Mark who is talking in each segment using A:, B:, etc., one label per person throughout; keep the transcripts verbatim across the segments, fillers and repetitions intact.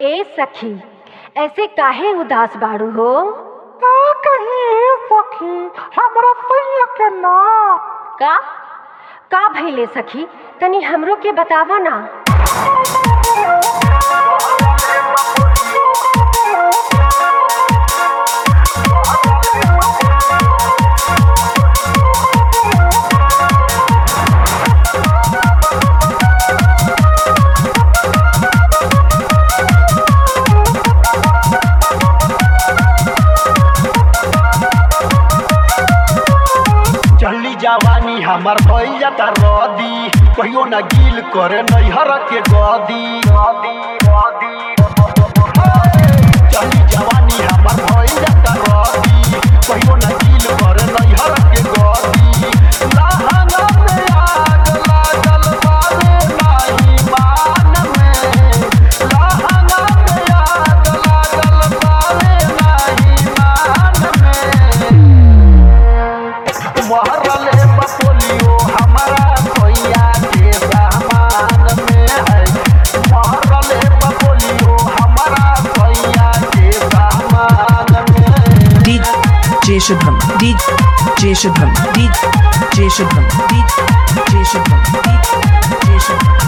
A: ए सखी, ऐसे काहे उदास बाड़ू हो?
B: का कहीं ए सखी हमरा सैया के ना।
A: का का भइले सखी, तनी हमरो के बतावा ना।
C: चली जवानी हमार भइल जाता रदी, कहियो ना गिल करे नैहर के गदी। चली जवानी हमार भइल जाता रदी, कहियो ना गिल करे नैहर के गदी। लहंगा में आग लागल बावे नाही मान में, लहंगा में आग लागल बावे नाही मान में। महरले बपोलियो हमारा सोया के सामान में है, महरले बपोलियो हमारा सोया के सामान में।
D: DJ Shubham, DJ Shubham, DJ Shubham, DJ Shubham, DJ Shubham.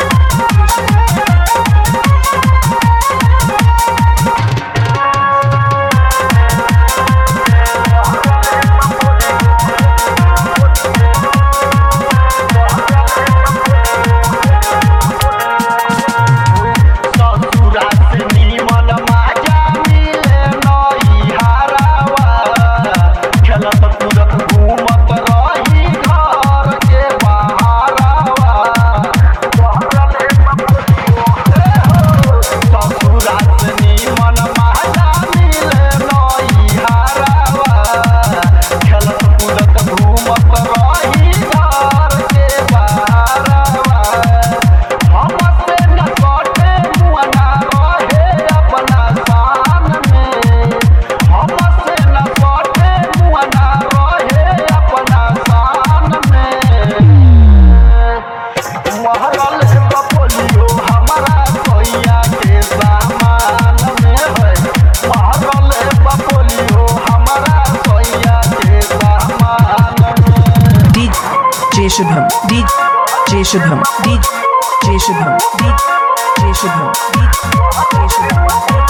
D: Shubham, DJ Shubham, DJ Shubham, DJ Shubham, DJ Shubham.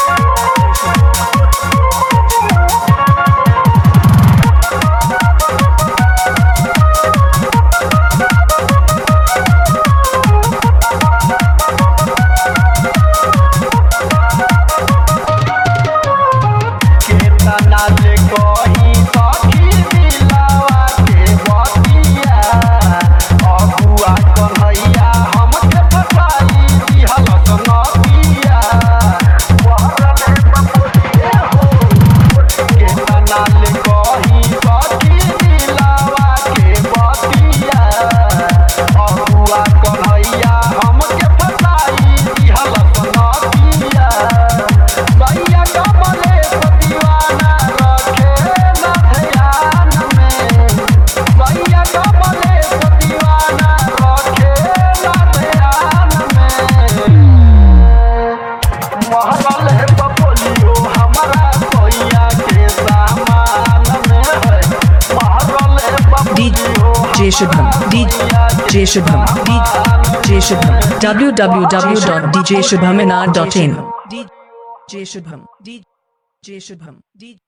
D: DJ Shubham, DJ Shubham, DJ Shubham. W W W dot D J Shubham dot in. DJ Shubham, DJ Shubham, D